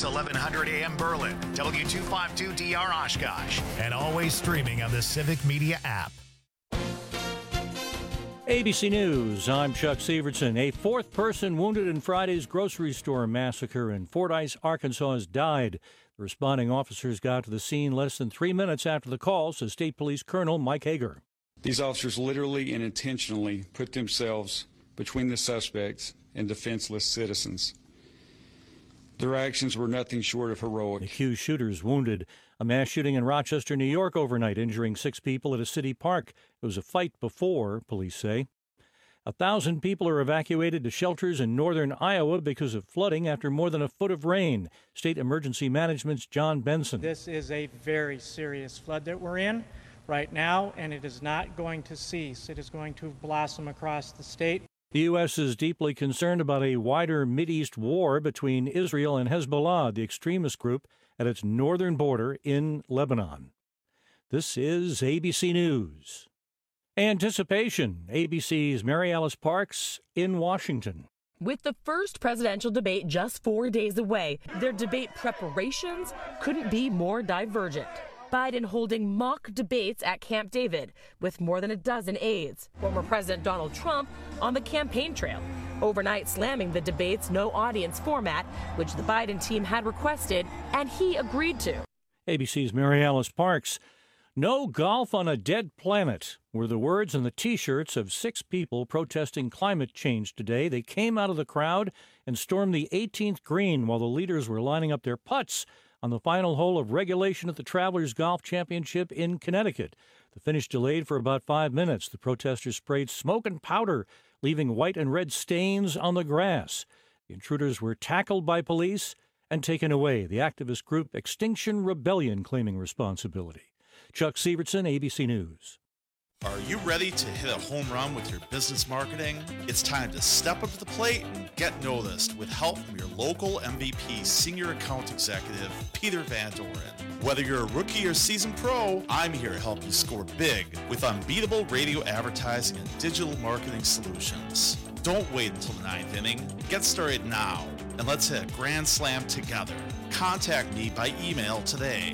KFOX 1100 AM Berlin, W252DR Oshkosh, and always streaming on the Civic Media app. ABC News, I'm Chuck Severson. A fourth person wounded in Friday's grocery store massacre in Fordyce, Arkansas, has died. The responding officers got to the scene less than 3 minutes after the call, says State Police Colonel Mike Hager. These officers literally and intentionally put themselves between the suspects and defenseless citizens. Their actions were nothing short of heroic. The accused shooters wounded. A mass shooting in Rochester, New York overnight, injuring 6 people at a city park. It was a fight before, police say. 1,000 people are evacuated to shelters in northern Iowa because of flooding after more than a foot of rain. State Emergency Management's John Benson. This is a very serious flood that we're in right now, and it is not going to cease. It is going to blossom across the state. The U.S. is deeply concerned about a wider Mideast war between Israel and Hezbollah, the extremist group at its northern border in Lebanon. This is ABC News. Anticipation, ABC's Mary Alice Parks in Washington. With the first presidential debate just 4 days away, their debate preparations couldn't be more divergent. Biden holding mock debates at Camp David with more than a dozen aides. Former President Donald Trump on the campaign trail, overnight slamming the debate's no audience format, which the Biden team had requested and he agreed to. ABC's Mary Alice Parks. No golf on a dead planet were the words on the T-shirts of 6 people protesting climate change today. They came out of the crowd and stormed the 18th green while the leaders were lining up their putts on the final hole of regulation at the Travelers Golf Championship in Connecticut. The finish delayed for about 5 minutes. The protesters sprayed smoke and powder, leaving white and red stains on the grass. The intruders were tackled by police and taken away. The activist group Extinction Rebellion claiming responsibility. Chuck Severson, ABC News. Are you ready to hit a home run with your business marketing? It's time to step up to the plate and get noticed with help from your local MVP Senior Account Executive, Peter Van Doren. Whether you're a rookie or seasoned pro, I'm here to help you score big with unbeatable radio advertising and digital marketing solutions. Don't wait until the 9th inning. Get started now, and let's hit a grand slam together. Contact me by email today,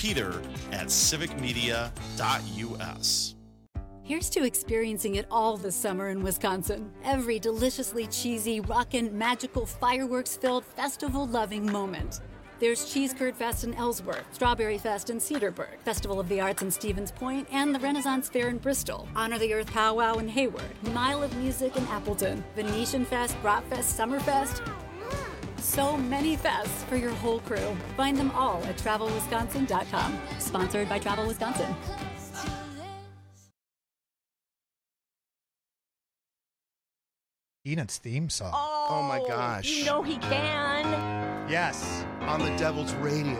peter@civicmedia.us. Here's to experiencing it all this summer in Wisconsin. Every deliciously cheesy, rockin', magical, fireworks-filled, festival-loving moment. There's Cheese Curd Fest in Ellsworth, Strawberry Fest in Cedarburg, Festival of the Arts in Stevens Point, and the Renaissance Fair in Bristol, Honor the Earth Powwow in Hayward, Mile of Music in Appleton, Venetian Fest, Bratfest, Summerfest. So many fests for your whole crew. Find them all at TravelWisconsin.com. Sponsored by Travel Wisconsin. Peanuts theme song. Oh my gosh. You know he can. Yes. On the Devil's Radio.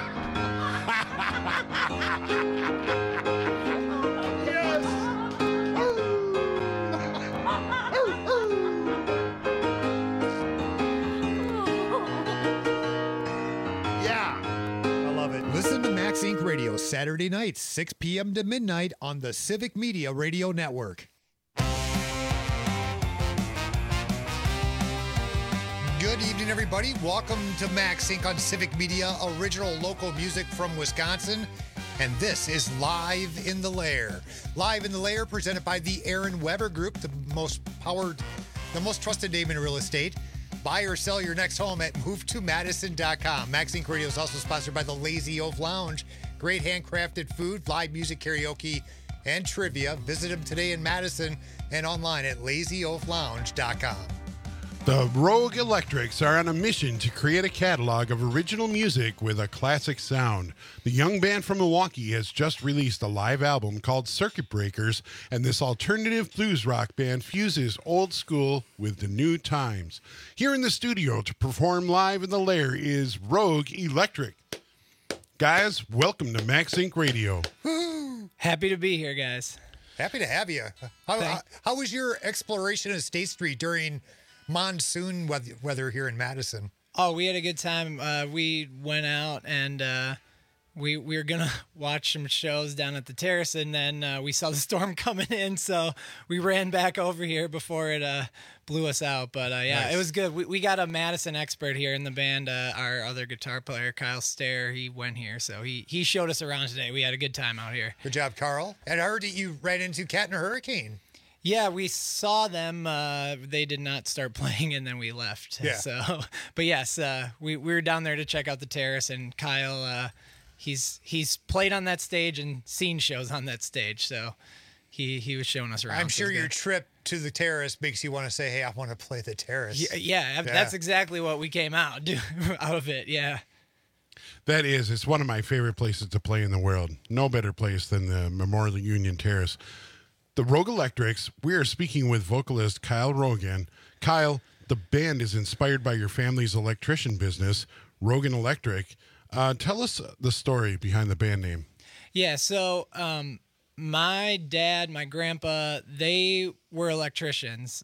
Yeah. I love it. Listen to Max Inc. Radio Saturday nights, 6 p.m. to midnight on the Civic Media Radio Network. Good evening, everybody. Welcome to Max Inc. on Civic Media, original local music from Wisconsin. And this is Live in the Lair. Live in the Lair, presented by the Aaron Weber Group, the most trusted name in real estate. Buy or sell your next home at movetomadison.com. Max Inc. Radio is also sponsored by the Lazy Oaf Lounge. Great handcrafted food, live music, karaoke, and trivia. Visit them today in Madison and online at lazyoaflounge.com. The Rogue Electrics are on a mission to create a catalog of original music with a classic sound. The young band from Milwaukee has just released a live album called Circuit Breakers, and this alternative blues rock band fuses old school with the new times. Here in the studio to perform live in the Lair is Rogue Electric. Guys, welcome to Max Inc. Radio. Happy to be here, guys. Happy to have you. How was your exploration of State Street during monsoon weather here in Madison? Oh, we had a good time. We went out and we were gonna watch some shows down at the Terrace, and then we saw the storm coming in, so we ran back over here before it blew us out. But yeah, Nice. It was good. We got a Madison expert here in the band. Our other guitar player, Kyle Stair, he went here, so he showed us around today. We had a good time out here. Good job, Carl. And I heard that you ran into Cat and a Hurricane. Yeah, we saw them. They did not start playing, and then we left. Yeah. So, but yes, we were down there to check out the Terrace, and Kyle, he's played on that stage and seen shows on that stage, so he was showing us around. I'm so sure it was your good. trip to the Terrace makes you want to say, hey, I want to play the Terrace. Yeah, that's exactly what we came out of it. Yeah. That is, it's one of my favorite places to play in the world. No better place than the Memorial Union Terrace. The Rogue Electrics, we are speaking with vocalist Kyle Rogan. Kyle, the band is inspired by your family's electrician business, Rogan Electric. Tell us the story behind the band name. Yeah, so my dad, my grandpa, they were electricians.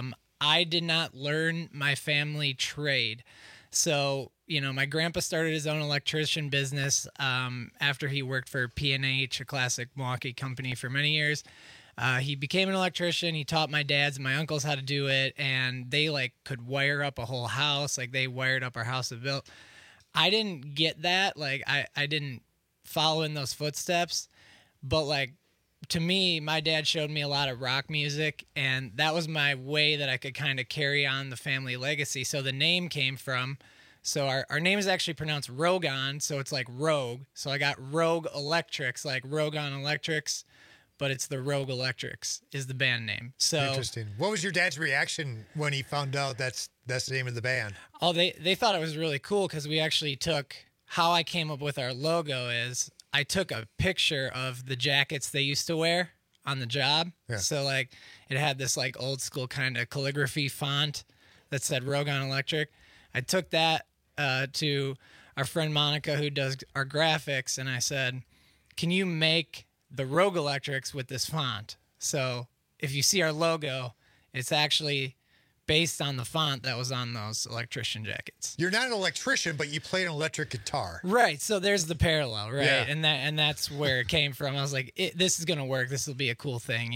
I did not learn my family trade. So, my grandpa started his own electrician business after he worked for P&H, a classic Milwaukee company, for many years. He became an electrician. He taught my dads and my uncles how to do it, and they could wire up a whole house. They wired up our house they built. I didn't get that. I didn't follow in those footsteps. But to me, my dad showed me a lot of rock music, and that was my way that I could kind of carry on the family legacy. So the name came from, so our name is actually pronounced Rogan, so it's like Rogue. So I got Rogue Electrics, like Rogan Electrics, but it's the Rogue Electrics is the band name. So Interesting. What was your dad's reaction when he found out that's the name of the band? Oh, they thought it was really cool because we actually took, how I came up with our logo is I took a picture of the jackets they used to wear on the job. Yeah. So it had this old school kind of calligraphy font that said Rogan Electric. I took that to our friend Monica, who does our graphics, and I said, can you make the Rogue Electrics with this font? So if you see our logo, it's actually based on the font that was on those electrician jackets. You're not an electrician, but you played an electric guitar. Right. So there's the parallel, right? Yeah. And that's where it came from. I was like, this is going to work. This will be a cool thing,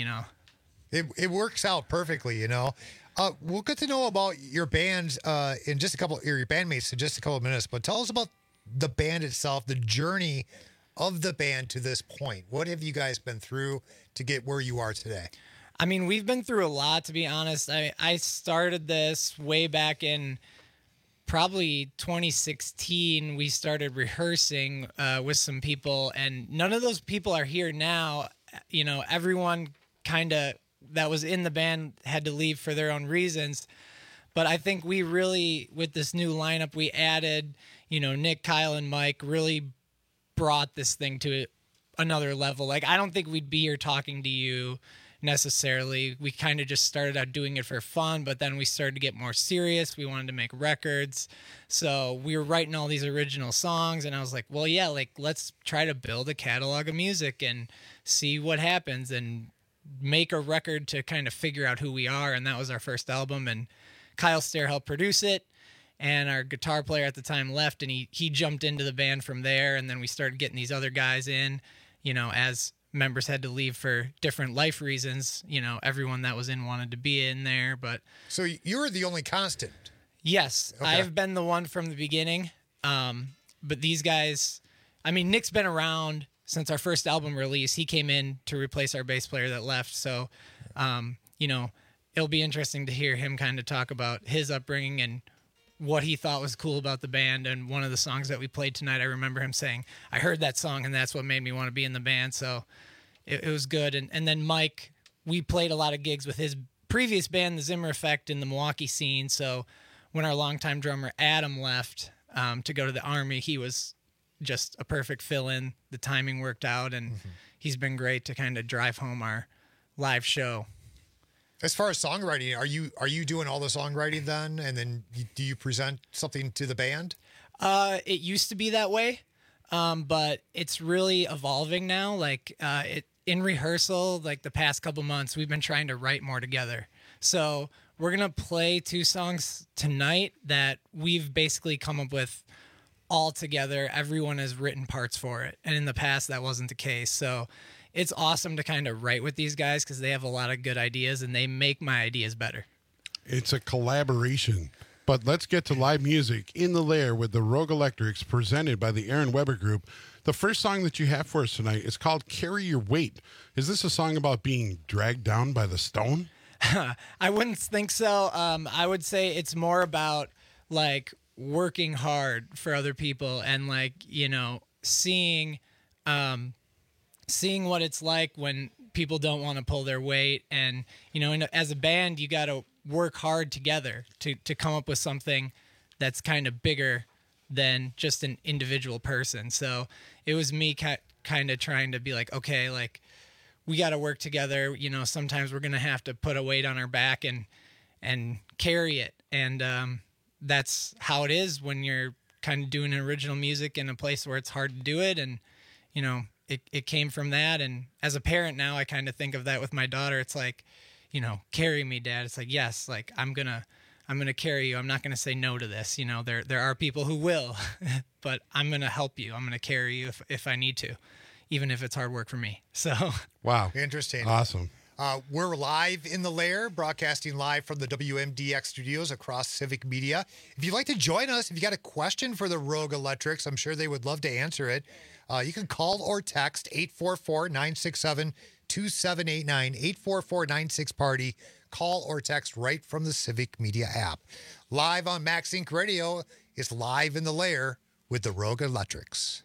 It works out perfectly, We'll get to know about your band in just a couple, or your bandmates in just a couple of minutes, but tell us about the band itself, the journey of the band to this point. What have you guys been through to get where you are today? I mean, we've been through a lot, to be honest. I started this way back in probably 2016. We started rehearsing with some people, and none of those people are here now. Everyone kind of that was in the band had to leave for their own reasons. But I think we really, with this new lineup, we added, Nick, Kyle, and Mike really brought this thing to another level. I don't think we'd be here talking to you necessarily. We kind of just started out doing it for fun, but then we started to get more serious. We wanted to make records. So we were writing all these original songs, and I was like, well, yeah, let's try to build a catalog of music and see what happens and make a record to kind of figure out who we are. And that was our first album, and Kyle Stair helped produce it. And our guitar player at the time left, and he jumped into the band from there. And then we started getting these other guys in, as members had to leave for different life reasons. Everyone that was in wanted to be in there. But so you were the only constant. Yes, Okay. I've been the one from the beginning. But these guys, Nick's been around since our first album release. He came in to replace our bass player that left. So, it'll be interesting to hear him kind of talk about his upbringing and what he thought was cool about the band. And one of the songs that we played tonight, I remember him saying, I heard that song and that's what made me want to be in the band. So it was good. And then Mike, we played a lot of gigs with his previous band, the Zimmer Effect, in the Milwaukee scene. So when our longtime drummer Adam left to go to the Army, he was just a perfect fill-in. The timing worked out, and he's been great to kind of drive home our live show. As far as songwriting, are you doing all the songwriting then, and then do you present something to the band? It used to be that way, but it's really evolving now. In rehearsal, the past couple months, we've been trying to write more together. So we're gonna play 2 songs tonight that we've basically come up with all together. Everyone has written parts for it. And in the past, that wasn't the case. So it's awesome to kind of write with these guys because they have a lot of good ideas and they make my ideas better. It's a collaboration. But let's get to live music in the Lair with the Rogue Electrics presented by the Aaron Weber Group. The first song that you have for us tonight is called Carry Your Weight. Is this a song about being dragged down by the stone? I wouldn't think so. I would say it's more about like working hard for other people and like, you know, seeing what it's like when people don't want to pull their weight. And, you know, as a band, you got to work hard together to come up with something that's kind of bigger than just an individual person. So it was me kind of trying to be like, okay, like we got to work together. You know, sometimes we're going to have to put a weight on our back and carry it. And that's how it is when you're kind of doing original music in a place where it's hard to do it. And, you know, it came from that. And as a parent now, I kind of think of that with my daughter. It's like, you know, carry me, Dad. It's like, yes, like I'm gonna carry you. I'm not gonna say no to this. You know, there are people who will, but I'm gonna help you. I'm gonna carry you if I need to, even if it's hard work for me. So wow, interesting, awesome. We're live in the Lair, broadcasting live from the WMDX studios across Civic Media. If you'd like to join us, if you got a question for the Rogue Electrics, I'm sure they would love to answer it. You can call or text 844-967-2789, 844-96-PARTY. Call or text right from the Civic Media app. Live on Max Inc. Radio is Live in the Lair with the Rogue Electrics.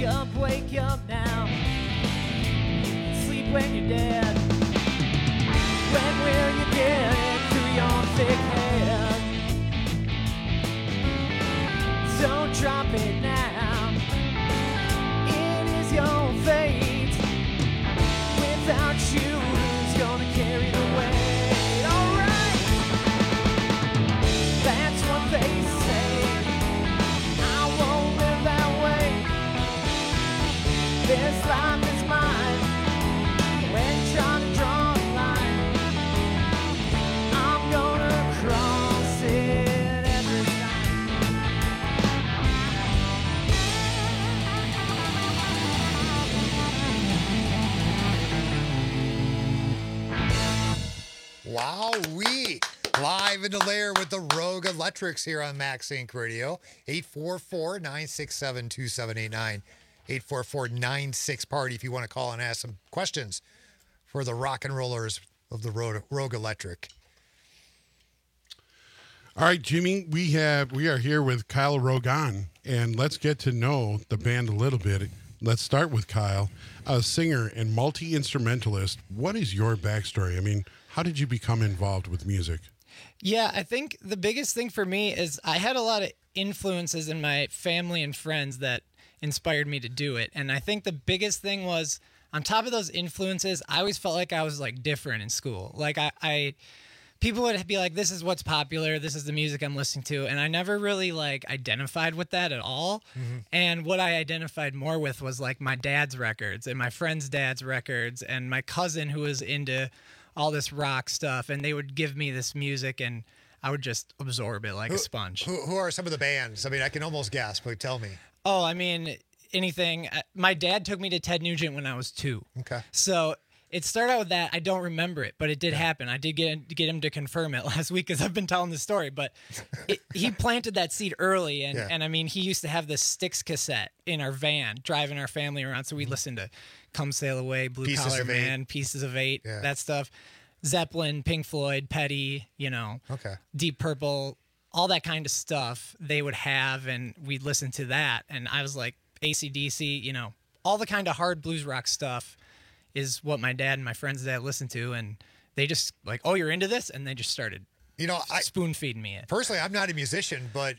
wake up now. Sleep when you're dead. When will you get it through your thick head? Don't drop it now. It is your fate. Without you, who's gonna carry the weight? Alright, that's what they say. I won't live that way. This life is mine. When trying to draw the line, I'm gonna cross it every time. Wowee! Live in the lair with the Rogue Electrics here on Max Inc. Radio. 844-967-2789. 844-96-PARTY if you want to call and ask some questions for the rock and rollers of the Rogue Electric. All right, Jimmy, we are here with Kyle Rogan, and let's get to know the band a little bit. Let's start with Kyle, a singer and multi-instrumentalist. What is your backstory? I mean, how did you become involved with music? Yeah, I think the biggest thing for me is I had a lot of influences in my family and friends that inspired me to do it. And I think the biggest thing was, on top of those influences, I always felt like I was like different in school. Like people would be like, this is what's popular, this is the music I'm listening to, and I never really like identified with that at all. Mm-hmm. And what I identified more with was like my dad's records and my friend's dad's records and my cousin who was into all this rock stuff, and they would give me this music and I would just absorb it like a sponge. Who are some of the bands? I mean, I can almost guess, but tell me. Oh, I mean, anything. My dad took me to Ted Nugent when I was 2. Okay. So it started out with that. I don't remember it, but it did happen. I did get him to confirm it last week because I've been telling the story. But he planted that seed early, and I mean, he used to have this Styx cassette in our van, driving our family around. So we'd listen to "Come Sail Away," "Blue Collar Man," "Pieces of Eight," that stuff. Zeppelin, Pink Floyd, Petty, Deep Purple, all that kind of stuff they would have, and we'd listen to that. And I was like, AC/DC, all the kind of hard blues rock stuff is what my dad and my friends' dad listened to, and they just like, oh, you're into this? And they just started spoon feeding me it. Personally, I'm not a musician, but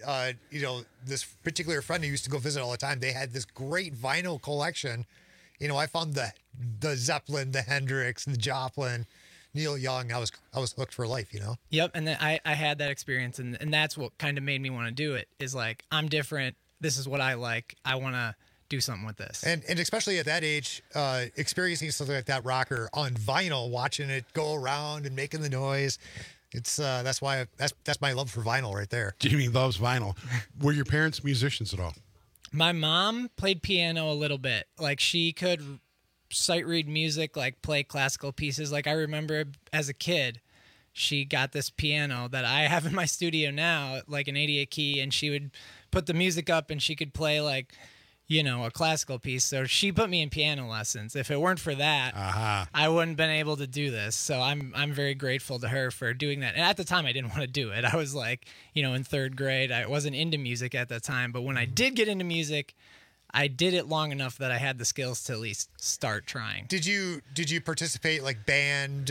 this particular friend who used to go visit all the time, they had this great vinyl collection. I found the Zeppelin, the Hendrix, the Joplin, Neil Young. I was hooked for life, Yep, and then I had that experience, and that's what kind of made me want to do it, is like, I'm different. This is what I like. I want to do something with this. And especially at that age, experiencing something like that rocker on vinyl, watching it go around and making the noise. It's that's my love for vinyl right there. Jimmy loves vinyl. Were your parents musicians at all? My mom played piano a little bit. Like, she could sight read music, like play classical pieces. Like, I remember as a kid, she got this piano that I have in my studio now, like an 88 key, and she would put the music up and she could play like, a classical piece. So she put me in piano lessons. If it weren't for that, I wouldn't have been able to do this. So I'm very grateful to her for doing that. And at the time, I didn't want to do it. I was like, in 3rd grade. I wasn't into music at the time. But when I did get into music, I did it long enough that I had the skills to at least start trying. Did you participate like band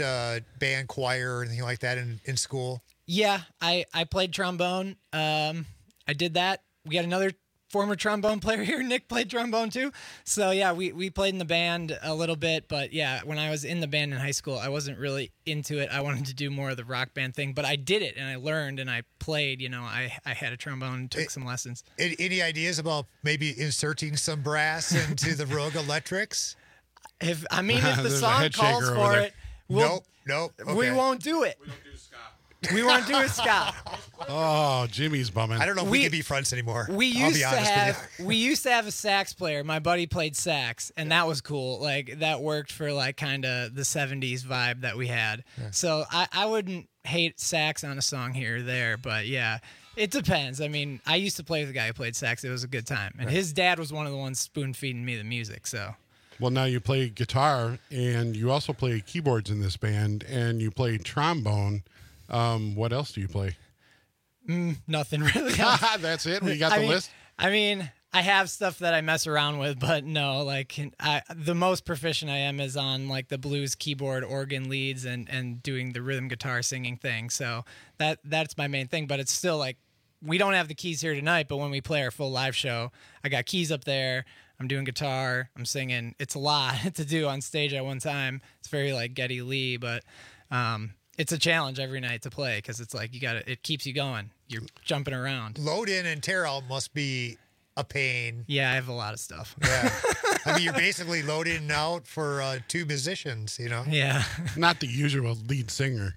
choir or anything like that in school? Yeah, I played trombone. I did that. We got another former trombone player here. Nick played trombone too. So yeah, we played in the band a little bit, but yeah, when I was in the band in high school, I wasn't really into it. I wanted to do more of the rock band thing, but I did it and I learned and I played, I had a trombone and took some lessons. Any ideas about maybe inserting some brass into the Rogue Electrics? If the song calls for it, nope. Okay. We won't do it. We don't do ska. We won't do a ska. Oh, Jimmy's bumming. I don't know if we can be friends anymore. We used to have a sax player. My buddy played sax, and that was cool. Like, that worked for like kind of the 70s vibe that we had. Yeah. So I wouldn't hate sax on a song here or there, but yeah, it depends. I mean, I used to play with a guy who played sax. It was a good time, and his dad was one of the ones spoon feeding me the music. So. Well, now you play guitar, and you also play keyboards in this band, and you play trombone. What else do you play? Nothing really. That's it? We got the list? I mean, I have stuff that I mess around with, but no, like the most proficient I am is on like the blues keyboard organ leads and doing the rhythm guitar singing thing. So that's my main thing, but it's still like, we don't have the keys here tonight, but when we play our full live show, I got keys up there. I'm doing guitar, I'm singing. It's a lot to do on stage at one time. It's very like Geddy Lee, but it's a challenge every night to play because it's like it keeps you going. You're jumping around. Load in and tear out must be a pain. Yeah, I have a lot of stuff. Yeah. I mean, you're basically loading and out for two musicians, you know? Yeah. Not the usual lead singer.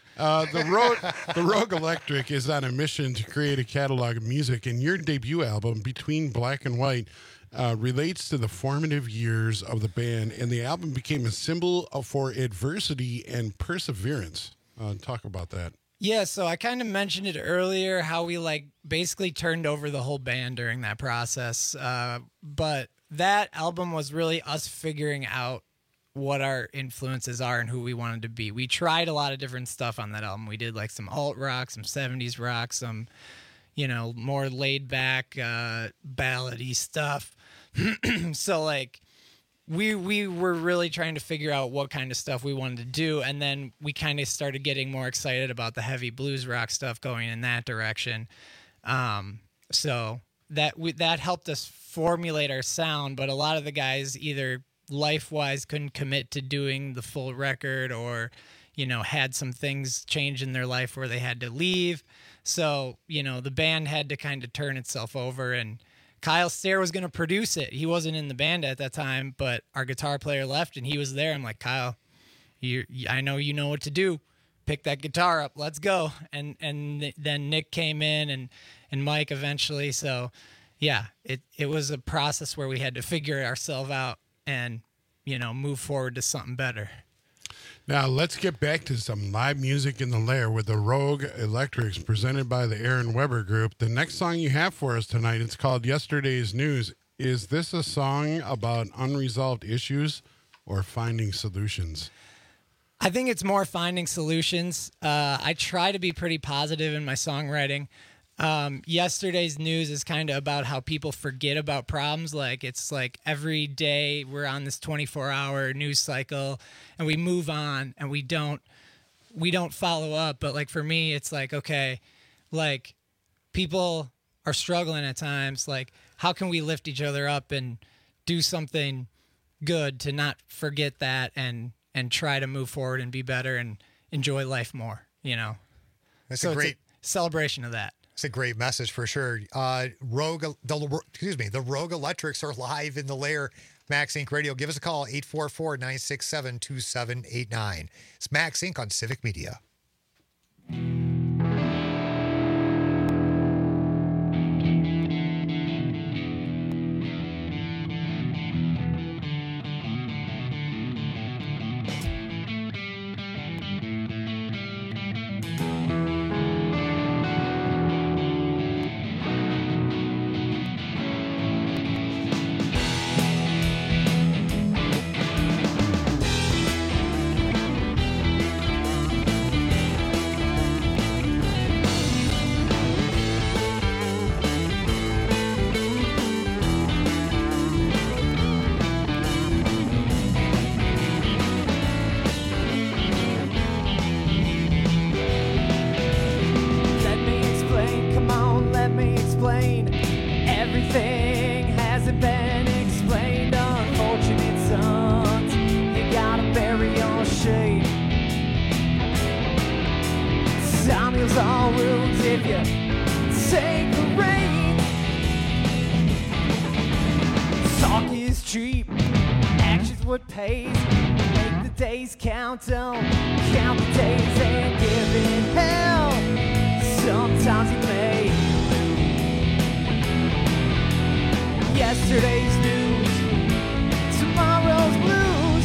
The Rogue Electric is on a mission to create a catalog of music, and your debut album, Between Black and White, relates to the formative years of the band, and the album became a symbol for adversity and perseverance. Talk about that. Yeah, so I kind of mentioned it earlier, how we like basically turned over the whole band during that process. But that album was really us figuring out what our influences are and who we wanted to be. We tried a lot of different stuff on that album. We did like some alt rock, some 70s rock, some, more laid back, ballady stuff. So like we were really trying to figure out what kind of stuff we wanted to do, and then we kind of started getting more excited about the heavy blues rock stuff going in that direction. So that helped us formulate our sound, but a lot of the guys either life-wise couldn't commit to doing the full record or, had some things change in their life where they had to leave. So, the band had to kind of turn itself over, and Kyle Stair was going to produce it. He wasn't in the band at that time, but our guitar player left and he was there. I'm like, Kyle, I know you know what to do. Pick that guitar up. Let's go. And then Nick came in and Mike eventually. So yeah, it was a process where we had to figure ourselves out and, move forward to something better. Now, let's get back to some live music in the Lair with the Rogue Electrics presented by the Aaron Weber Group. The next song you have for us tonight, it's called Yesterday's News. Is this a song about unresolved issues or finding solutions? I think it's more finding solutions. I try to be pretty positive in my songwriting. Yesterday's News is kind of about how people forget about problems. Like it's like every day we're on this 24-hour news cycle and we move on and we don't follow up. But like for me, it's like, okay, like people are struggling at times. Like how can we lift each other up and do something good to not forget that and try to move forward and be better and enjoy life more, That's so a great celebration of that. It's a great message for sure. The Rogue Electrics are live in the Lair. Max Inc. Radio. Give us a call, 844-967-2789. It's Max Inc. on Civic Media. Yesterday's news, tomorrow's blues.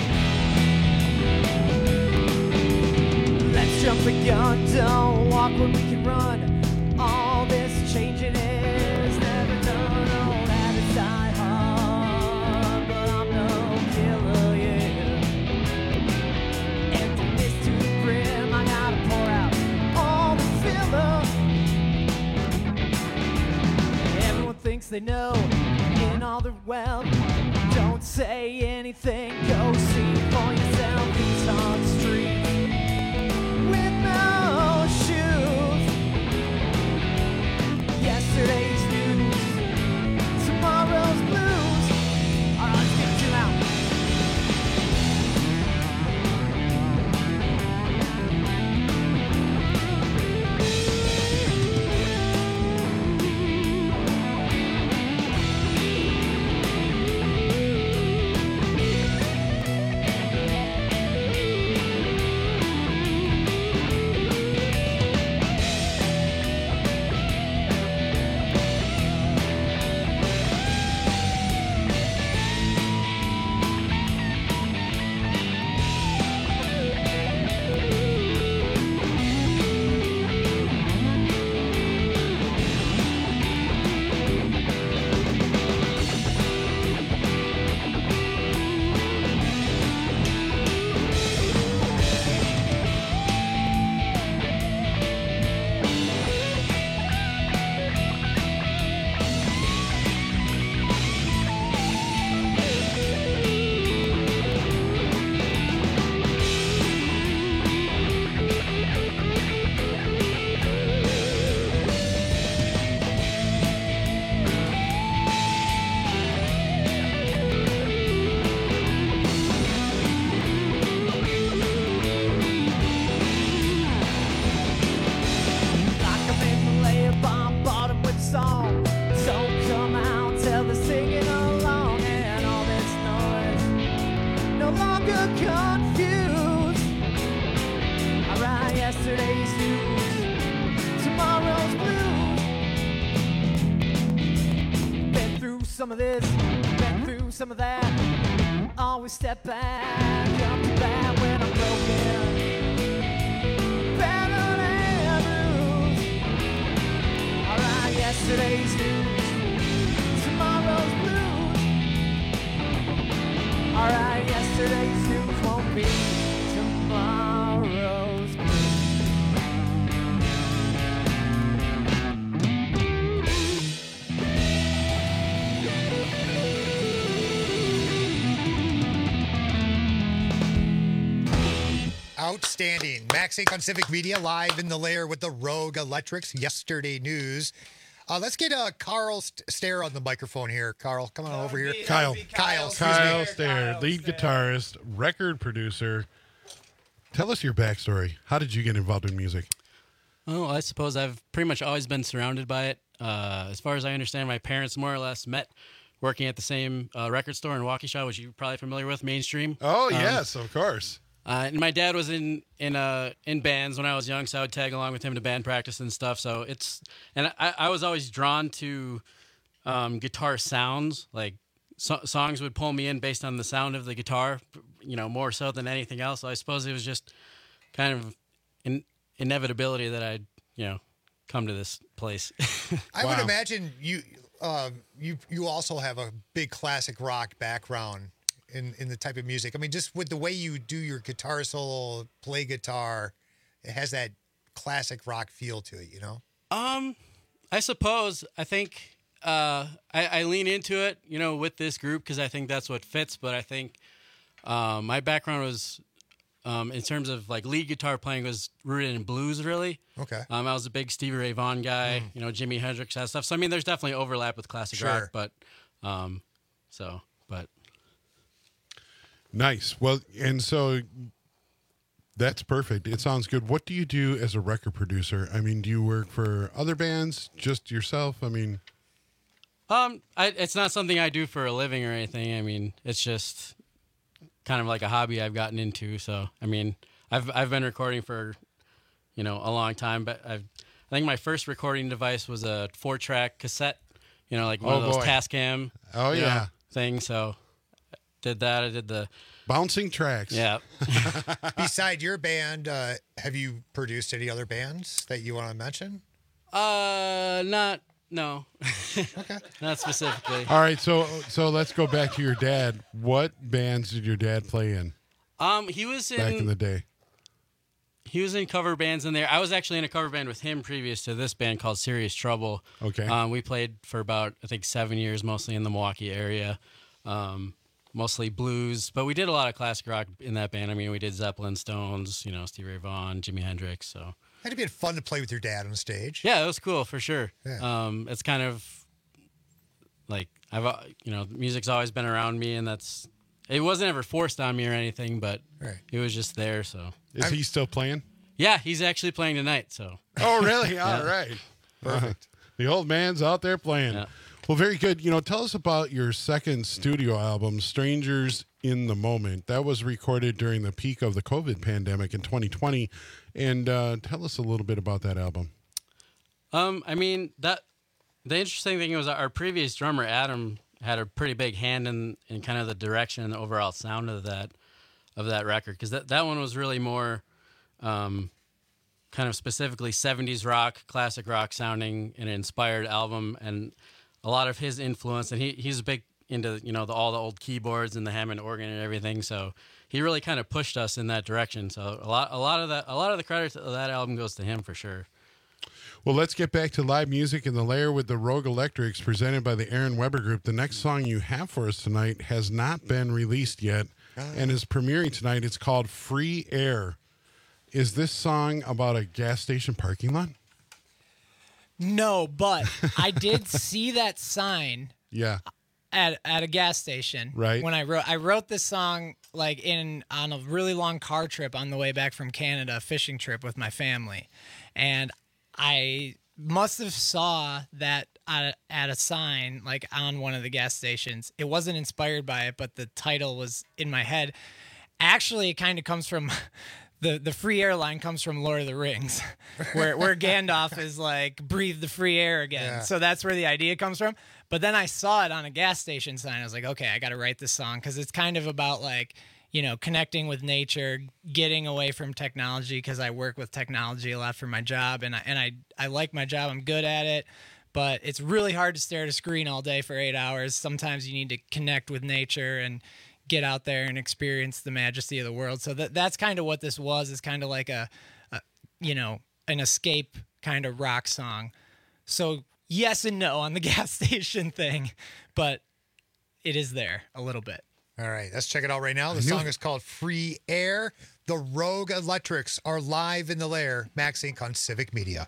Let's jump the gun, don't walk with they know in all the realm. Don't say anything, go see for yourself. These hard streets with no shoes. Yesterday's news, tomorrow's blues. Alright, let's get you out. Some of this, been through some of that. Always step back, up to bat when I'm broken. Battered and bruised. Alright, yesterday's news, tomorrow's blues. Alright, yesterday's news won't be tomorrow's blues. Outstanding. Max Inc. on Civic Media, live in the lair with the Rogue Electrics. Yesterday news. Let's get Carl Stair on the microphone here. Carl, come on over here. Kyle Stair, lead guitarist, record producer. Tell us your backstory. How did you get involved in music? Oh, I suppose I've pretty much always been surrounded by it. As far as I understand, my parents more or less met working at the same record store in Waukesha, which you're probably familiar with, Mainstream. Oh, yes, of course. And my dad was in bands when I was young, so I would tag along with him to band practice and stuff. So I was always drawn to guitar sounds. Like songs would pull me in based on the sound of the guitar, more so than anything else. So I suppose it was just kind of an inevitability that I'd come to this place. I would imagine you also have a big classic rock background. In the type of music. I mean, just with the way you do your guitar solo, play guitar, it has that classic rock feel to it, I suppose. I think I lean into it, with this group because I think that's what fits. But I think my background was, in terms of like lead guitar playing, was rooted in blues, really. Okay. I was a big Stevie Ray Vaughan guy, Jimi Hendrix, that stuff. So I mean, there's definitely overlap with classic rock, but Nice. Well, and so that's perfect. It sounds good. What do you do as a record producer? I mean, do you work for other bands, just yourself? I mean, it's not something I do for a living or anything. I mean, it's just kind of like a hobby I've gotten into. So, I mean, I've been recording for, a long time, but I think Oh, my first recording device was a 4-track cassette, like one of those Tascam. Oh, yeah. Thing. So did that. I did the bouncing tracks. Yeah. Beside your band, have you produced any other bands that you want to mention? No. Okay. Not specifically. All right, so let's go back to your dad. What bands did your dad play in? He was in back in the day. he was in cover bands in there. I was actually in a cover band with him previous to this band called Serious Trouble. Okay. We played for about, I think, 7 years, mostly in the Milwaukee area, mostly blues. But we did a lot of classic rock in that band. I mean, we did Zeppelin, Stones, Stevie Ray Vaughan, Jimi Hendrix. So That'd have been fun to play with your dad on stage. yeah, it was cool for sure. Yeah. It's kind of like music's always been around me, and it wasn't ever forced on me or anything, but it was just there. So Is he still playing? yeah, he's actually playing tonight. So Oh, really? Yeah. All right. Perfect. The old man's out there playing. Yeah. Well, very good. Tell us about your second studio album, Strangers in the Moment. That was recorded during the peak of the COVID pandemic in 2020. And tell us a little bit about that album. I mean, the interesting thing was our previous drummer, Adam, had a pretty big hand in kind of the direction and the overall sound of that record, because that one was really more kind of specifically 70s rock, classic rock sounding, an inspired album, and a lot of his influence. And he's big into all the old keyboards and the Hammond organ and everything, so he really kind of pushed us in that direction. So a lot of the credit of that album goes to him for sure. Well, let's get back to live music in the Lair with the Rogue Electrics, presented by the Aaron Weber Group. The next song you have for us tonight has not been released yet and is premiering tonight. It's called Free Air. Is this song about a gas station parking lot? No, but I did see that sign Yeah. at a gas station. Right. When I wrote this song on a really long car trip on the way back from Canada, a fishing trip with my family. And I must have saw that at a sign on one of the gas stations. It wasn't inspired by it, but the title was in my head. Actually, it kind of comes from the free air line comes from Lord of the Rings, where Gandalf is like, breathe the free air again. Yeah. So that's where the idea comes from. But then I saw it on a gas station sign. I was like, okay, I got to write this song, because it's kind of about connecting with nature, getting away from technology, because I work with technology a lot for my job, and I like my job. I'm good at it, but it's really hard to stare at a screen all day for 8 hours. Sometimes you need to connect with nature and get out there and experience the majesty of the world. So that's kind of what this was. It's kind of like an escape kind of rock song. So yes and no on the gas station thing, but it is there a little bit. All right, let's check it out right now. The song is called Free Air. The Rogue Electrics are live in the Lair. Max Inc. on Civic Media.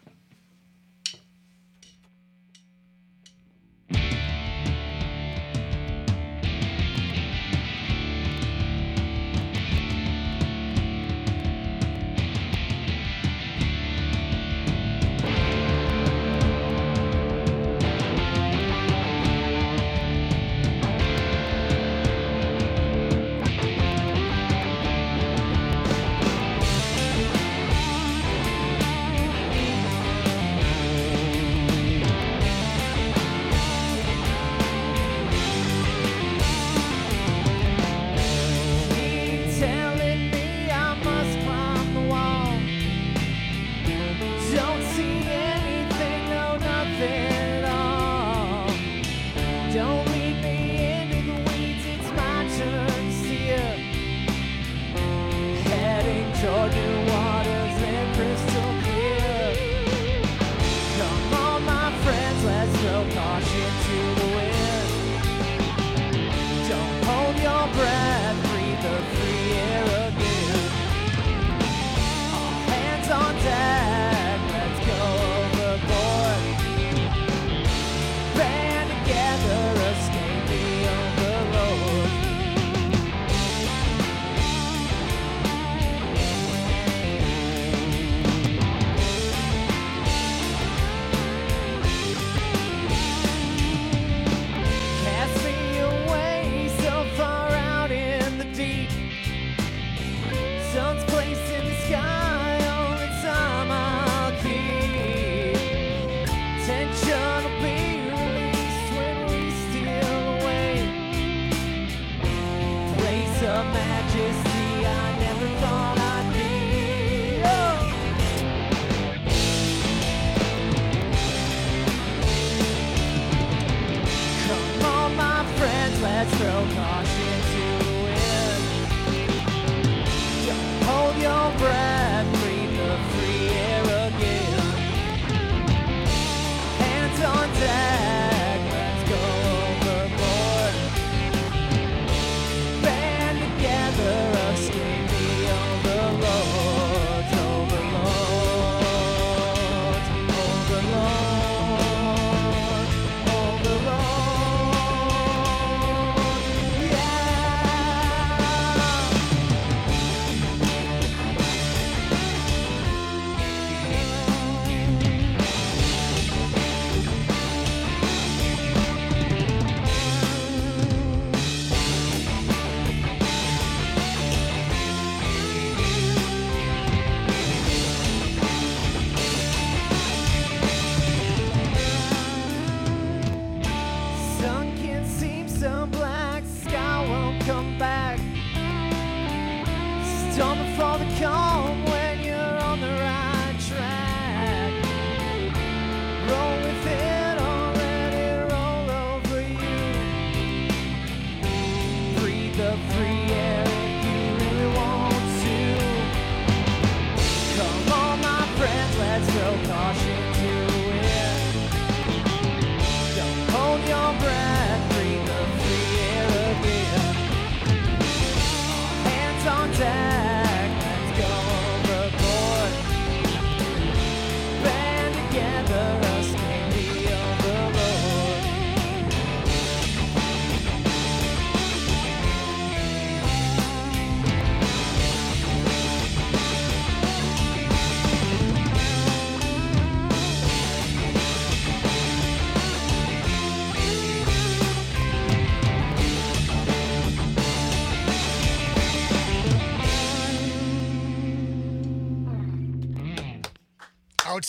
Hold your breath, breathe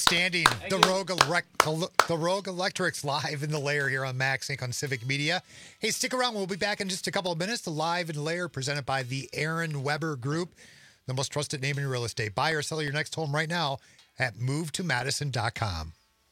Outstanding. The Rogue Electrics live in the lair here on Max Inc. on Civic Media. Hey, stick around. We'll be back in just a couple of minutes. The Live in the Lair presented by the Aaron Weber Group, the most trusted name in real estate. Buy or sell your next home right now at movetomadison.com.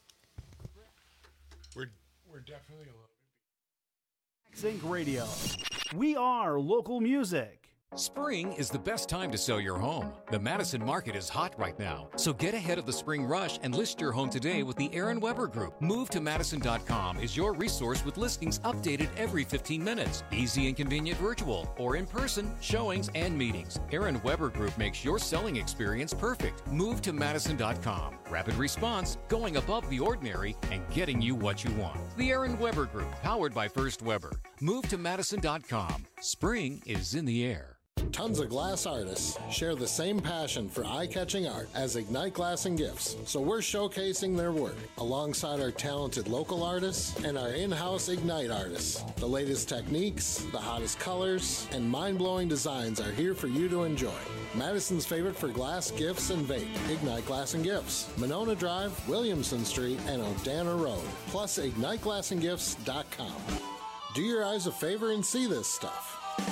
We're definitely Max Inc. Radio. We are local music. Spring is the best time to sell your home. The Madison market is hot right now, so get ahead of the spring rush and list your home today with the Aaron Weber Group. MoveToMadison.com is your resource with listings updated every 15 minutes. Easy and convenient virtual or in-person showings and meetings. Aaron Weber Group makes your selling experience perfect. MoveToMadison.com. Rapid response, going above the ordinary, and getting you what you want. The Aaron Weber Group, powered by First Weber. MoveToMadison.com. Spring is in the air. Tons of glass artists share the same passion for eye-catching art as Ignite Glass and Gifts, so we're showcasing their work alongside our talented local artists and our in-house Ignite artists. The latest techniques, the hottest colors, and mind-blowing designs are here for you to enjoy. Madison's favorite for glass, gifts, and vape, Ignite Glass and Gifts. Monona Drive, Williamson Street, and Odana Road, plus IgniteGlassandGifts.com. Do your eyes a favor and see this stuff.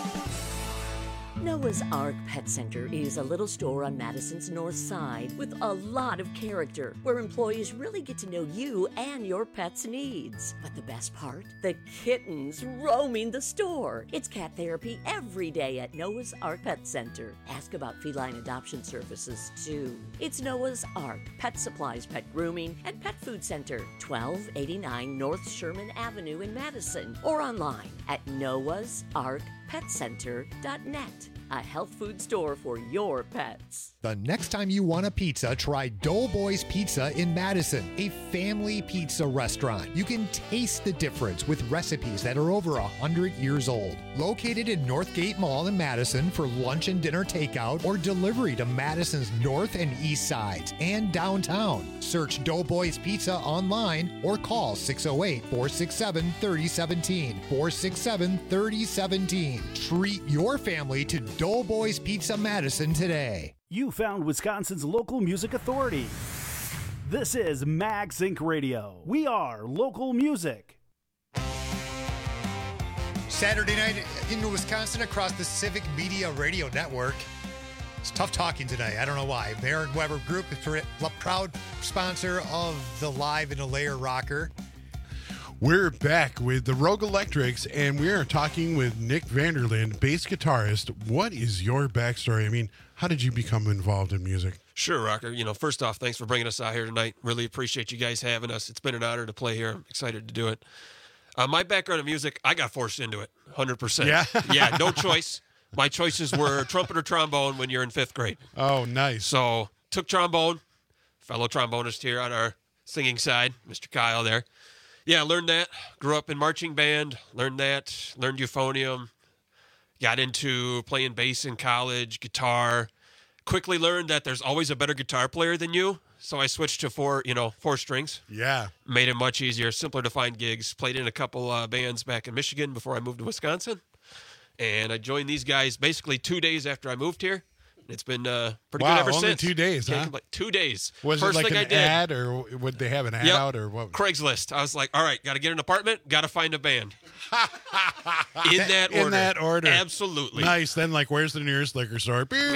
Noah's Ark Pet Center is a little store on Madison's north side with a lot of character, where employees really get to know you and your pet's needs. But the best part? The kittens roaming the store. It's cat therapy every day at Noah's Ark Pet Center. Ask about feline adoption services, too. It's Noah's Ark Pet Supplies, Pet Grooming, and Pet Food Center, 1289 North Sherman Avenue in Madison, or online at noahsarkpetcenter.net. A health food store for your pets. The next time you want a pizza, try Doughboys Pizza in Madison, a family pizza restaurant. You can taste the difference with recipes that are over 100 years old. Located in Northgate Mall in Madison for lunch and dinner takeout or delivery to Madison's north and east sides and downtown. Search Doughboys Pizza online or call 608-467-3017. 467-3017. Treat your family to Doughboys Pizza Madison today. You found Wisconsin's local music authority. This is Max Inc. Radio. We are local music. Saturday night in Wisconsin across the Civic Media Radio Network. It's tough talking tonight. I don't know why. Aaron Weber Group is a proud sponsor of the Live in the Lair Rocker. We're back with the Rogue Electrics, and we are talking with Nick Vanderlind, bass guitarist. What is your backstory? I mean, how did you become involved in music? Sure, Rocker. You know, first off, thanks for bringing us out here tonight. Really appreciate you guys having us. It's been an honor to play here. I'm excited to do it. My background in music, I got forced into it, 100%. Yeah? Yeah, no choice. My choices were trumpet or trombone when you're in 5th grade. Oh, nice. So, took trombone. Fellow trombonist here on our singing side, Mr. Kyle there. Yeah, learned that. Grew up in marching band. Learned that. Learned euphonium. Got into playing bass in college, guitar. Quickly learned that there's always a better guitar player than you. So I switched to four strings. Yeah. Made it much easier, simpler to find gigs. Played in a couple bands back in Michigan before I moved to Wisconsin. And I joined these guys basically 2 days after I moved here. It's been pretty good ever only since. 2 days, huh? 2 days. Was First it like thing an I did, ad, or would they have an ad out, or what? Craigslist. I was like, all right, got to get an apartment, got to find a band. In that order. In that order. Absolutely. Nice. Then, like, where's the nearest liquor store? Beer.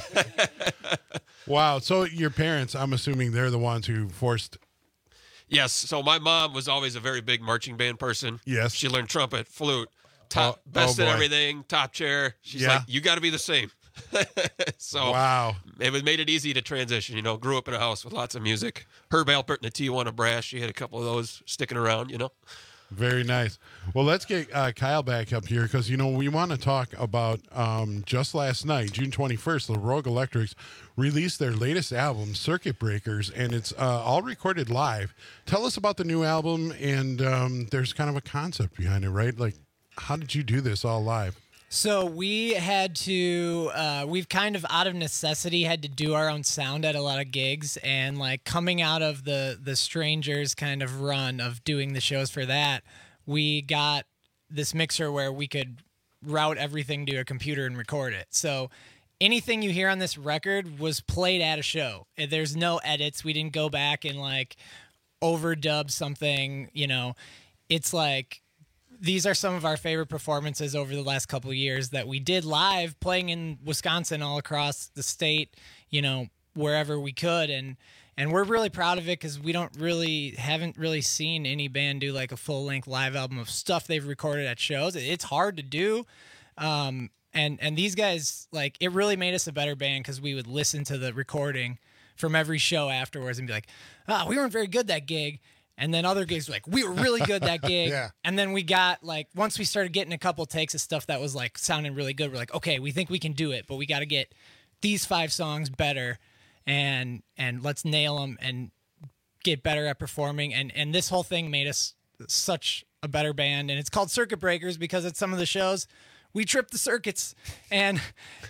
Wow. So your parents, I'm assuming they're the ones who forced. Yes. So my mom was always a very big marching band person. Yes. She learned trumpet, flute, best at everything, top chair. She's like, you got to be the same. So wow, it made it easy to transition. Grew up in a house with lots of music. Herb Alpert and the Tijuana Brass. She had a couple of those sticking around. Very nice. Well, let's get Kyle back up here because we want to talk about just last night, June 21st. The Rogue Electrics released their latest album, Circuit Breakers, and it's all recorded live. Tell us about the new album, and there's kind of a concept behind it, right? Like, how did you do this all live? So we had to, we've kind of out of necessity had to do our own sound at a lot of gigs, and like coming out of the Strangers kind of run of doing the shows for that, we got this mixer where we could route everything to a computer and record it. So anything you hear on this record was played at a show. There's no edits. We didn't go back and like overdub something, you know. It's like these are some of our favorite performances over the last couple of years that we did live, playing in Wisconsin, all across the state, you know, wherever we could. And we're really proud of it because we haven't really seen any band do like a full length live album of stuff they've recorded at shows. It's hard to do. And these guys, like, it really made us a better band because we would listen to the recording from every show afterwards and be like, we weren't very good that gig. And then other gigs were like, we were really good that gig. Yeah. And then we got like, once we started getting a couple takes of stuff that was like sounding really good, we're like, okay, we think we can do it, but we got to get these 5 songs better and let's nail them and get better at performing. And this whole thing made us such a better band. And it's called Circuit Breakers because at some of the shows we tripped the circuits and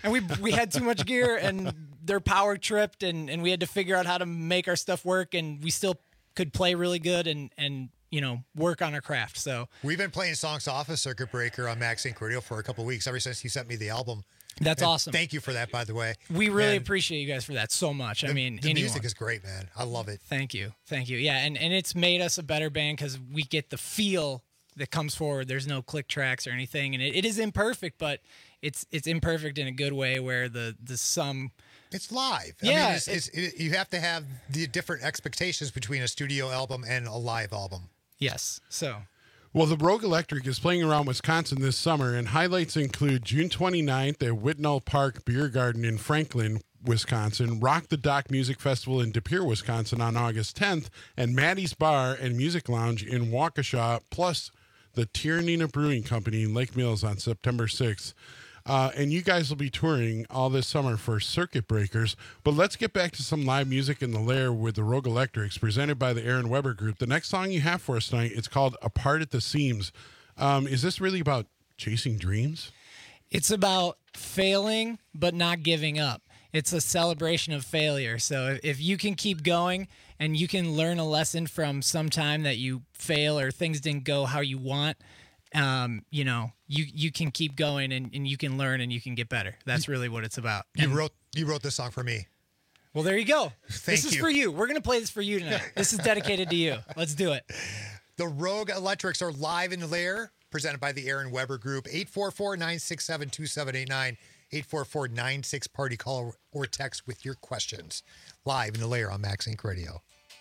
we had too much gear and their power tripped and we had to figure out how to make our stuff work, and we still could play really good and you know, work on our craft. So we've been playing songs off of Circuit Breaker on Max Inc. Radio for a couple of weeks, ever since you sent me the album. That's And awesome. Thank you for that, by the way. We really appreciate you guys for that so much. I mean, the music is great, man. I love it. Thank you. Yeah, and it's made us a better band because we get the feel that comes forward. There's no click tracks or anything, and it is imperfect, but it's imperfect in a good way where the sum. It's live. Yeah, I mean, you have to have the different expectations between a studio album and a live album. Yes. So. Well, the Rogue Electric is playing around Wisconsin this summer, and highlights include June 29th at Whitnall Park Beer Garden in Franklin, Wisconsin, Rock the Dock Music Festival in De Pere, Wisconsin on August 10th, and Maddie's Bar and Music Lounge in Waukesha, plus the Tiernina Brewing Company in Lake Mills on September 6th. And you guys will be touring all this summer for Circuit Breakers. But let's get back to some live music in the Lair with the Rogue Electrics, presented by the Aaron Weber Group. The next song you have for us tonight, it's called Apart at the Seams. Is this really about chasing dreams? It's about failing but not giving up. It's a celebration of failure. So if you can keep going and you can learn a lesson from some time that you fail or things didn't go how you want, you know, you can keep going and you can learn and you can get better. That's really what it's about. You wrote this song for me. Well, there you go. Thank This is you. for you. We're going to play this for you tonight. This is dedicated to you. Let's do it. The Rogue Electrics are live in the Lair, presented by the Aaron Weber Group. 844-967-2789. 844-96-PARTY. Call or text with your questions. Live in the Lair on Max Inc. Radio.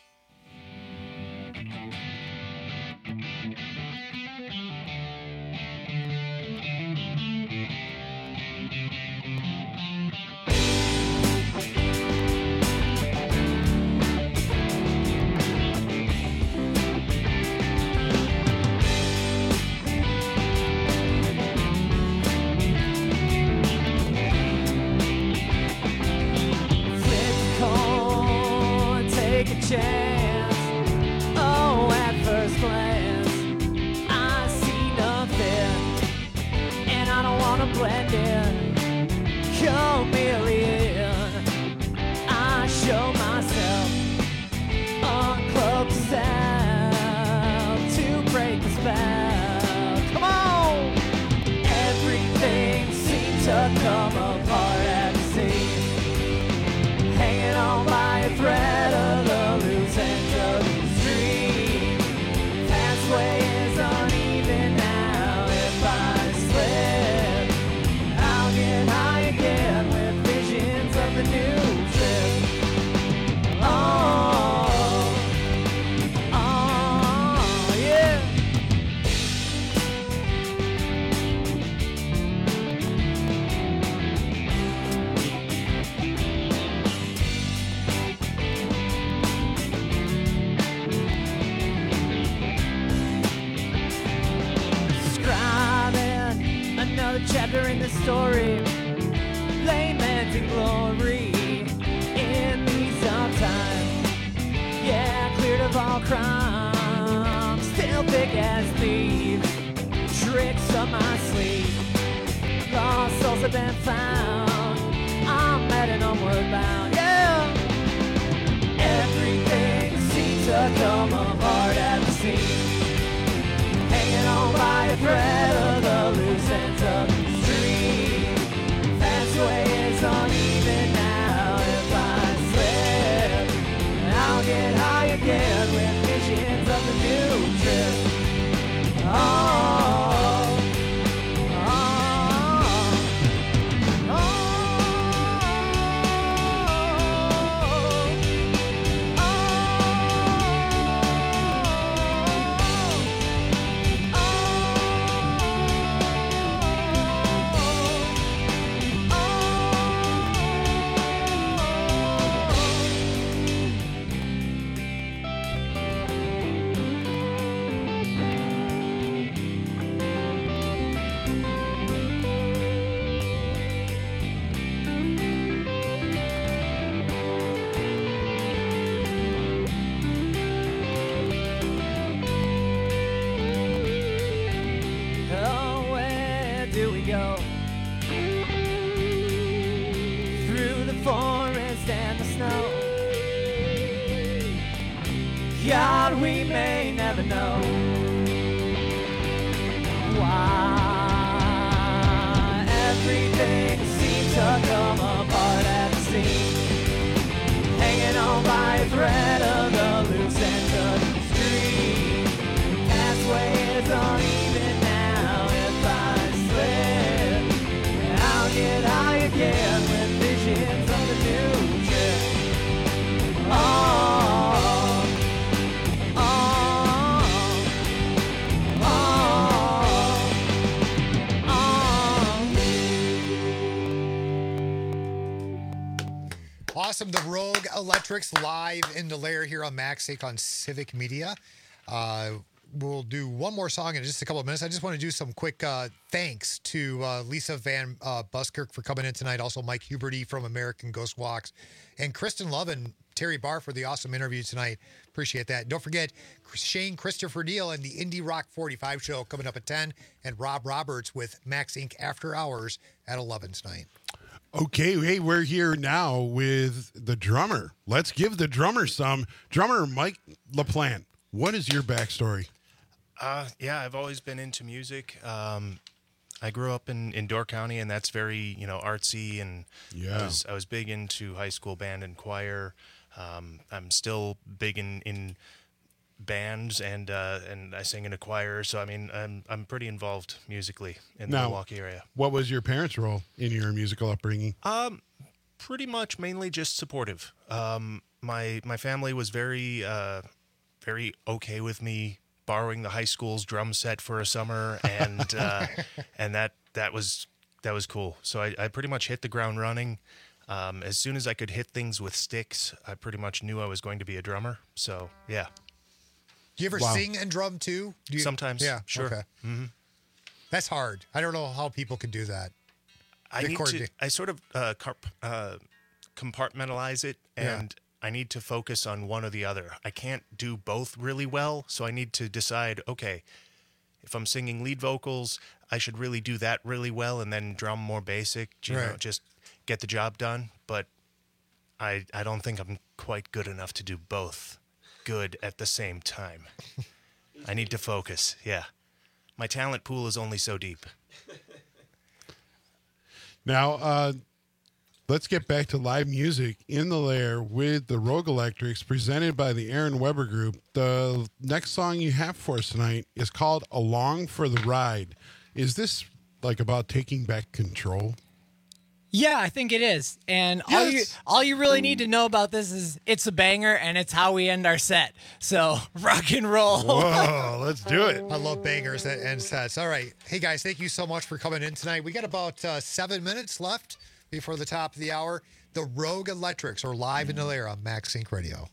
Chance. Oh, at first glance, I see nothing, and I don't want to blend in. Chameleon, I show myself, uncloak myself to break the spell. Come on! Everything seems to come apart at the seams, hanging on by a thread of the loose end of the stream. Pathway is uneven now. If I slip, I'll get high again with visions of the new trip. Oh, yeah. Another chapter in the story, lamenting glory in these dark times. Yeah, cleared of all crime, still thick as thieves, tricks up my sleeve. Lost souls have been found, I'm at an onward bound. Yeah, everything seems to come apart at the seams, hanging on by a thread of the loose ends of the stream. That's the way it's on. go through the forest and the snow. God, we may never know why everything seems to come apart at the seams, hanging on by a thread of the loose ends of the stream. The pathway is uneven now. If I slip, I'll get high again with visions of the new trip. Awesome. The Rogue Electrics live in the lair here on Max Inc. on Civic Media. We'll do one more song in just a couple of minutes. I just want to do some quick thanks to Lisa Van Buskirk for coming in tonight. Also, Mike Huberty from American Ghost Walks. And Kristen Love and Terry Barr for the awesome interview tonight. Appreciate that. Don't forget Shane Christopher Neal and the Indie Rock 45 show coming up at 10. And Rob Roberts with Max Inc. After Hours at 11 tonight. Okay, hey, we're here now with the drummer. Let's give the drummer some. Drummer Mike LaPlante, what is your backstory? Yeah, I've always been into music. I grew up in Door County, and that's very, artsy, and yeah. I was big into high school band and choir. I'm still big in bands, and I sing in a choir. So I'm pretty involved musically in the Milwaukee area. What was your parents' role in your musical upbringing? Pretty much mainly just supportive. My family was very okay with me borrowing the high school's drum set for a summer, and and that was cool. So I pretty much hit the ground running. As soon as I could hit things with sticks, I pretty much knew I was going to be a drummer. So yeah. Do you ever sing and drum too? Sometimes. Yeah. Sure. Okay. Mm-hmm. That's hard. I don't know how people could do that. I sort of compartmentalize it, and I need to focus on one or the other. I can't do both really well, so I need to decide, okay, if I'm singing lead vocals, I should really do that really well, and then drum more basic, just get the job done. But I don't think I'm quite good enough to do both good at the same time. I need to focus, yeah. My talent pool is only so deep. Now, let's get back to live music in the lair with the Rogue Electrics presented by the Aaron Weber Group. The next song you have for us tonight is called Along for the Ride. Is this like about taking back control? Yeah, I think it is. And Yes. all you really need to know about this is it's a banger, and it's how we end our set. So rock and roll. Whoa, let's do it. I love bangers that end sets. All right. Hey, guys, thank you so much for coming in tonight. We got about 7 minutes left before the top of the hour. The Rogue Electrics are live in the lair on Max Inc. Radio.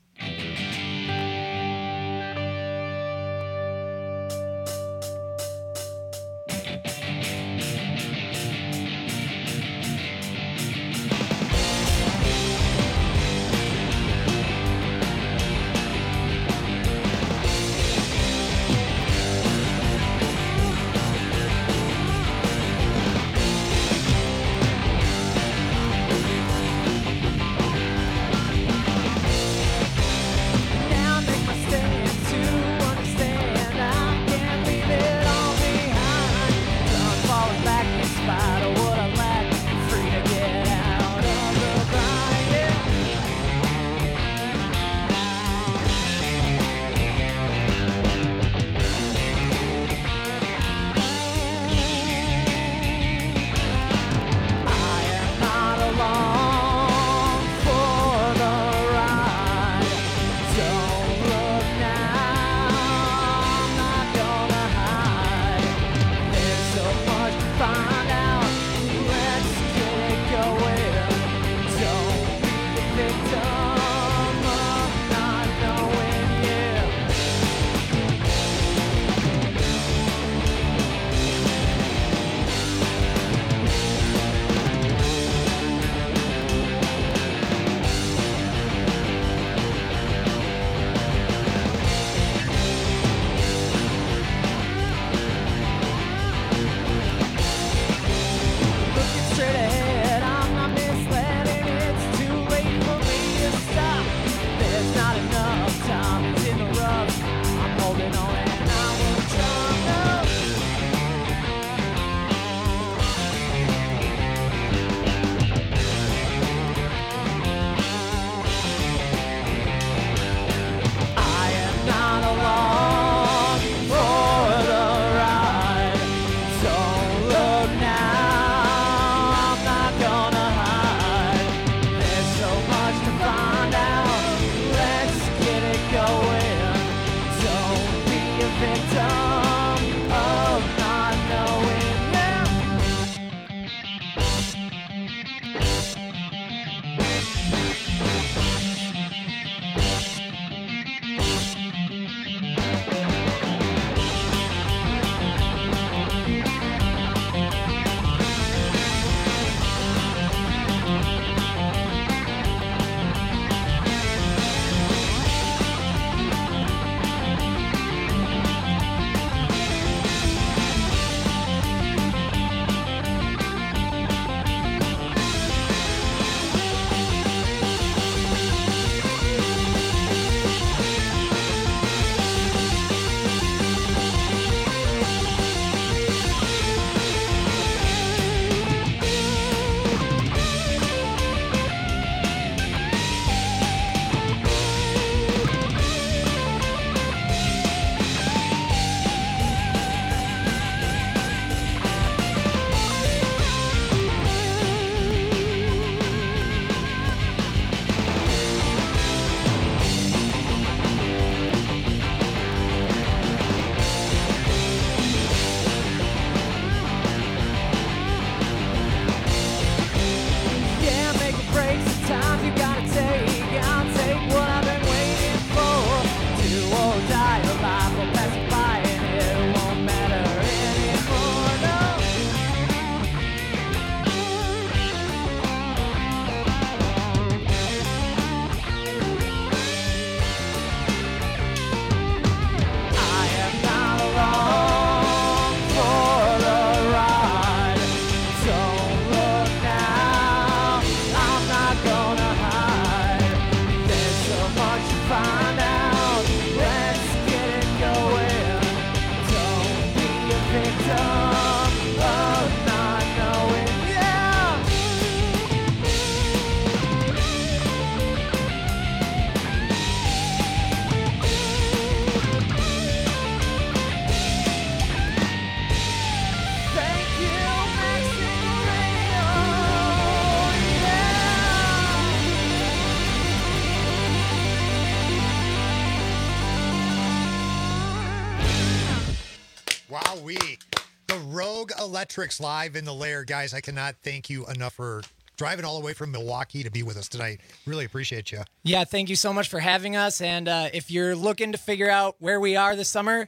Wowee. The Rogue Electrics live in the lair. Guys, I cannot thank you enough for driving all the way from Milwaukee to be with us tonight. Really appreciate you. Yeah, thank you so much for having us. And if you're looking to figure out where we are this summer,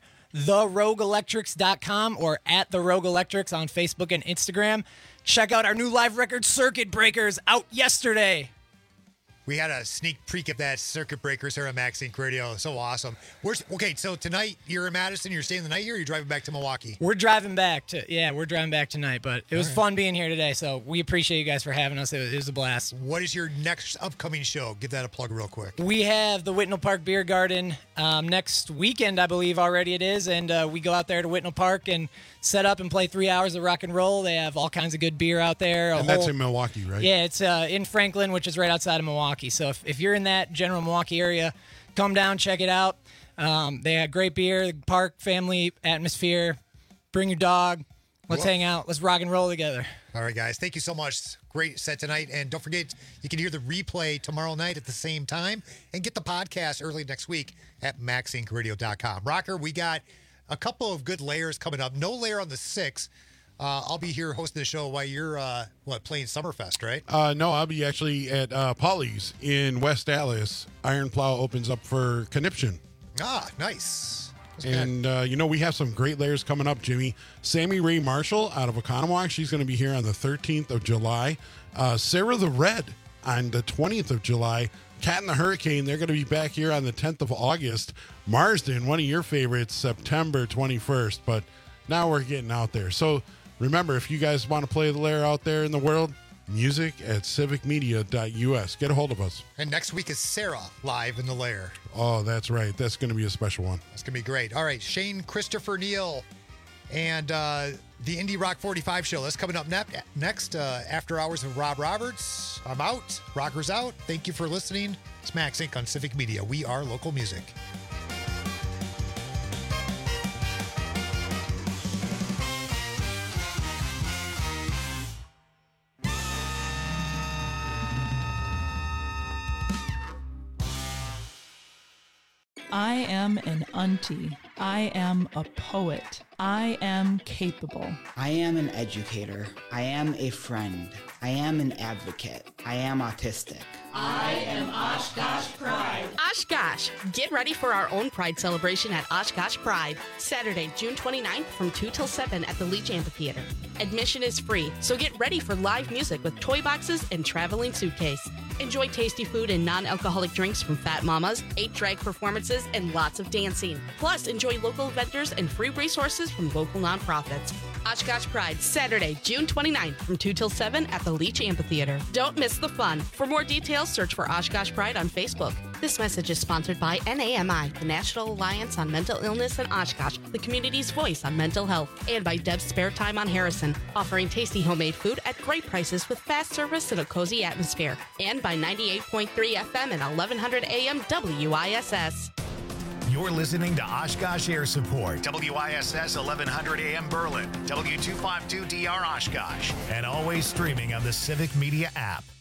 therogueelectrics.com or at The Rogue Electrics on Facebook and Instagram. Check out our new live record, Circuit Breakers, out yesterday. We had a sneak peek of that Circuit Breakers here on Max Inc. Radio. So awesome. Okay, so tonight you're in Madison. You're staying the night here, or you're driving back to Milwaukee? We're driving back tonight, but it was fun being here today. So we appreciate you guys for having us. It was a blast. What is your next upcoming show? Give that a plug real quick. We have the Whitnall Park Beer Garden next weekend, I believe already it is. And we go out there to Whitnall Park and set up and play 3 hours of rock and roll. They have all kinds of good beer out there. And that's in Milwaukee, right? Yeah, it's in Franklin, which is right outside of Milwaukee. So if you're in that general Milwaukee area, come down, check it out. They have great beer, park, family atmosphere. Bring your dog. Let's hang out. Let's rock and roll together. All right, guys. Thank you so much. Great set tonight. And don't forget, you can hear the replay tomorrow night at the same time and get the podcast early next week at maxincradio.com. Rocker, we got a couple of good layers coming up. No layer on the 6th. I'll be here hosting the show while you're, playing Summerfest, right? No, I'll be actually at Polly's in West Dallas. Iron Plow opens up for Conniption. Ah, nice. And, we have some great layers coming up, Jimmy. Sammy Ray Marshall out of Oconomowoc. She's going to be here on the 13th of July. Sarah the Red on the 20th of July. Cat and the Hurricane, they're going to be back here on the 10th of August. Marsden, one of your favorites, September 21st. But now we're getting out there. So remember, if you guys want to play the layer out there in the world, music at civicmedia.us. Get a hold of us. And next week is Sarah live in the lair. Oh, that's right. That's going to be a special one. That's going to be great. All right, Shane Christopher Neal and the Indie Rock 45 show. That's coming up next after hours with Rob Roberts. I'm out. Rocker's out. Thank you for listening. It's Max Inc. on Civic Media. We are local music. I am an auntie. I am a poet. I am capable. I am an educator. I am a friend. I am an advocate. I am autistic. I am Oshkosh Pride. Oshkosh! Get ready for our own Pride celebration at Oshkosh Pride. Saturday, June 29th from 2 till 7 at the Leach Amphitheater. Admission is free, so get ready for live music with toy boxes and traveling suitcase. Enjoy tasty food and non-alcoholic drinks from Fat Mamas, 8 drag performances, and lots of dancing. Plus, enjoy local vendors and free resources from local nonprofits. Oshkosh Pride, Saturday, June 29th from 2 till 7 at the Leach Amphitheater. Don't miss the fun. For more details, search for Oshkosh Pride on Facebook. This message is sponsored by NAMI, the National Alliance on Mental Illness in Oshkosh, the community's voice on mental health, and by Deb's Spare Time on Harrison, offering tasty homemade food at great prices with fast service and a cozy atmosphere, and by 98.3 FM and 1100 AM WISS. You're listening to Oshkosh Air Support, WISS 1100 AM Berlin, W252DR Oshkosh, and always streaming on the Civic Media app.